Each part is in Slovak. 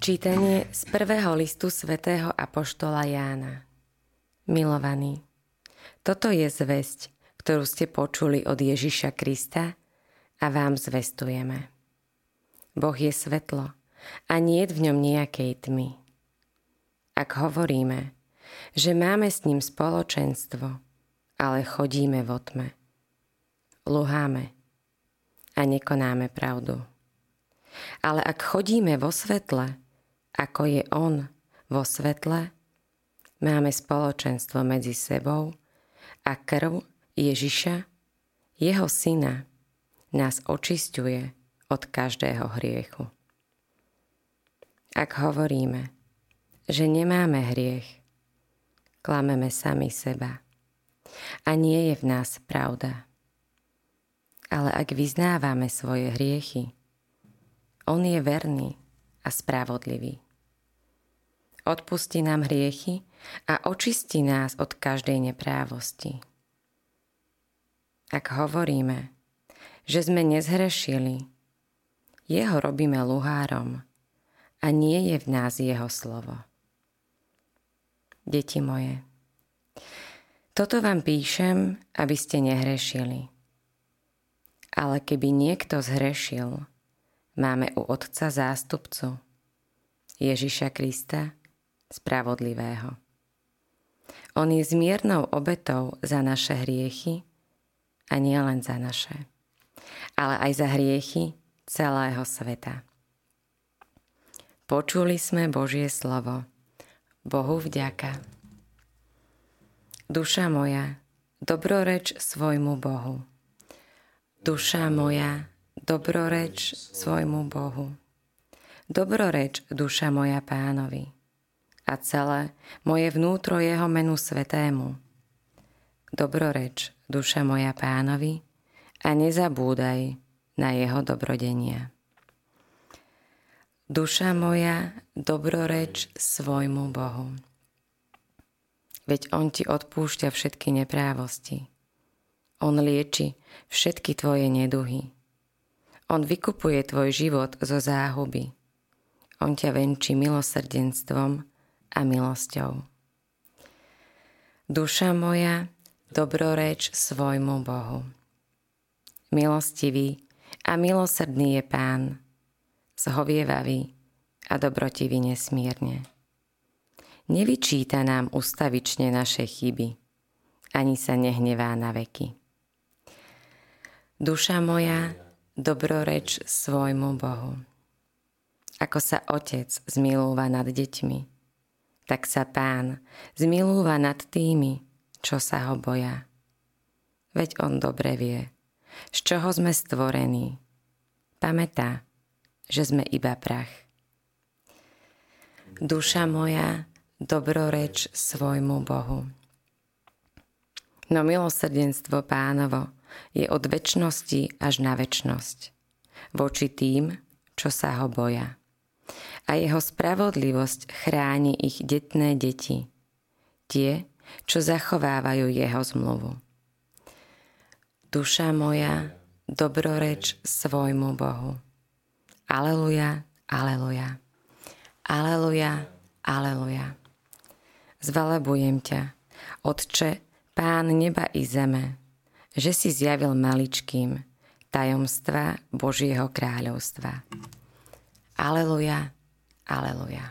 Čítanie z prvého listu svätého apoštola Jána. Milovaní, toto je zvesť, ktorú ste počuli od Ježiša Krista a vám zvestujeme. Boh je svetlo a niet v ňom nejakej tmy. Ak hovoríme, že máme s ním spoločenstvo, ale chodíme vo tme, luháme a nekonáme pravdu. Ale ak chodíme vo svetle, ako je on vo svetle, máme spoločenstvo medzi sebou a krv Ježiša, jeho syna, nás očisťuje od každého hriechu. Ak hovoríme, že nemáme hriech, klameme sami seba a nie je v nás pravda. Ale ak vyznávame svoje hriechy, on je verný a spravodlivý. Odpustí nám hriechy a očistí nás od každej neprávosti. Ak hovoríme, že sme nezhrešili, jeho robíme luhárom a nie je v nás jeho slovo. Deti moje, toto vám píšem, aby ste nehrešili. Ale keby niekto zhrešil, máme u Otca zástupcu, Ježiša Krista, spravodlivého. On je zmiernou obetou za naše hriechy a nie len za naše, ale aj za hriechy celého sveta. Počuli sme Božie slovo. Bohu vďaka. Duša moja, dobroreč svojmu Bohu. Duša moja, dobroreč svojmu Bohu. Dobroreč, duša moja Pánovi. A celé moje vnútro jeho menu svetému. Dobroreč, duša moja Pánovi, a nezabúdaj na jeho dobrodenia. Duša moja, dobroreč svojmu Bohu. Veď on ti odpúšťa všetky neprávosti. On lieči všetky tvoje neduhy. On vykupuje tvoj život zo záhuby. On ťa venčí milosrdenstvom a milosťou. Duša moja, dobroreč svojmu Bohu. Milostivý a milosrdný je Pán, zhovievavý a dobrotivý nesmierne. Nevyčíta nám ustavične naše chyby, ani sa nehnevá na veky. Duša moja, dobroreč svojmu Bohu. Ako sa otec zmilúva nad deťmi, tak sa Pán zmilúva nad tými, čo sa ho boja. Veď on dobre vie, z čoho sme stvorení. Pamätá, že sme iba prach. Duša moja, dobroreč svojmu Bohu. No milosrdenstvo Pánovo je od večnosti až na večnosť, voči tým, čo sa ho boja. A jeho spravodlivosť chráni ich detné deti, tie, čo zachovávajú jeho zmluvu. Duša moja, dobroreč svojmu Bohu. Aleluja, aleluja, aleluja, aleluja. Zvelebujem ťa, Otče, Pán neba i zeme, že si zjavil maličkým tajomstva Božieho kráľovstva. Aleluja, aleluja.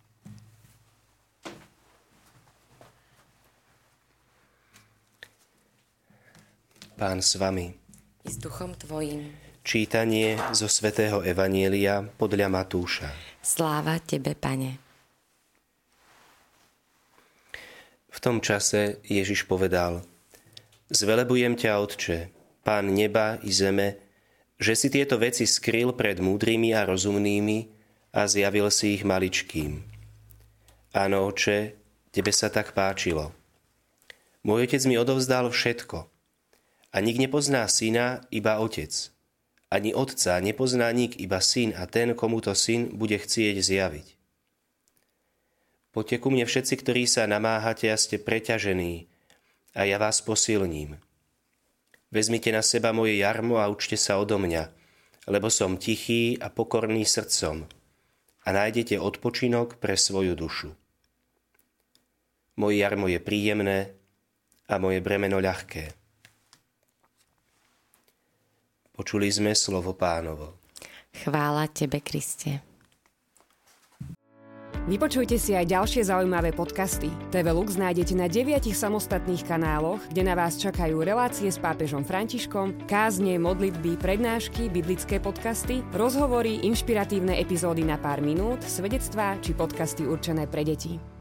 Pán s vami. I s duchom tvojím. Čítanie zo svätého Evanjelia podľa Matúša. Sláva tebe, Pane. V tom čase Ježiš povedal: Zvelebujem ťa, Otče, Pán neba i zeme, že si tieto veci skryl pred múdrymi a rozumnými a zjavil si ich maličkým. Áno, Oče, tebe sa tak páčilo. Môj otec mi odovzdal všetko. A nik nepozná syna, iba otec. Ani otca nepozná nik, iba syn a ten, komu to syn bude chcieť zjaviť. Poďte ku mne všetci, ktorí sa namáhate a ste preťažení, a ja vás posilním. Vezmite na seba moje jarmo a učte sa odo mňa, lebo som tichý a pokorný srdcom. a nájdete odpočinok pre svoju dušu. Moje jarmo je príjemné a moje bremeno ľahké. Počuli sme slovo Pánovo. Chvála tebe, Kriste. Vypočujte si aj ďalšie zaujímavé podcasty. TV Lux nájdete na 9 samostatných kanáloch, kde na vás čakajú relácie s pápežom Františkom, kázne, modlitby, prednášky, biblické podcasty, rozhovory, inšpiratívne epizódy na pár minút, svedectvá či podcasty určené pre deti.